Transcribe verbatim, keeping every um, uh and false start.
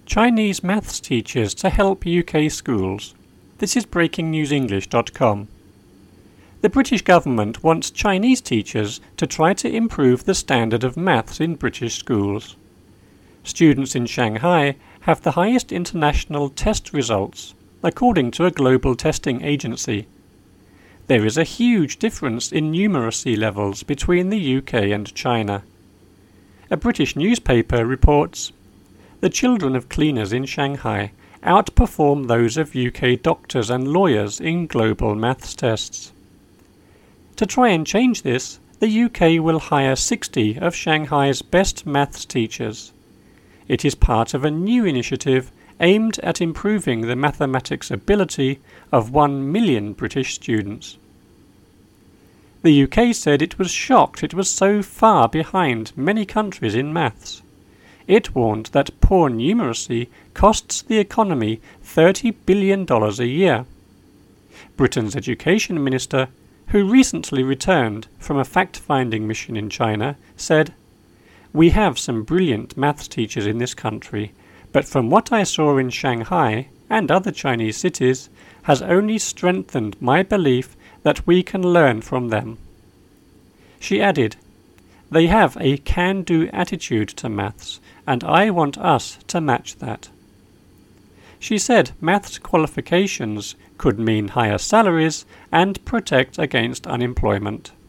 Chinese maths teachers to help U K schools. This is breaking news english dot com. The British government wants Chinese teachers to try to improve the standard of maths in British schools. Students in Shanghai have the highest international test results, according to a global testing agency. There is a huge difference in numeracy levels between the U K and China. A British newspaper reports, "The children of cleaners in Shanghai outperform those of U K doctors and lawyers in global maths tests." To try and change this, the U K will hire sixty of Shanghai's best maths teachers. It is part of a new initiative aimed at improving the mathematics ability of one million British students. The U K said it was shocked it was so far behind many countries in maths. It warned that poor numeracy costs the economy thirty billion dollars a year. Britain's education minister, who recently returned from a fact-finding mission in China, said, "We have some brilliant maths teachers in this country, but from what I saw in Shanghai and other Chinese cities has only strengthened my belief that we can learn from them." She added, "They have a can-do attitude to maths, and I want us to match that." She said maths qualifications could mean higher salaries and protect against unemployment.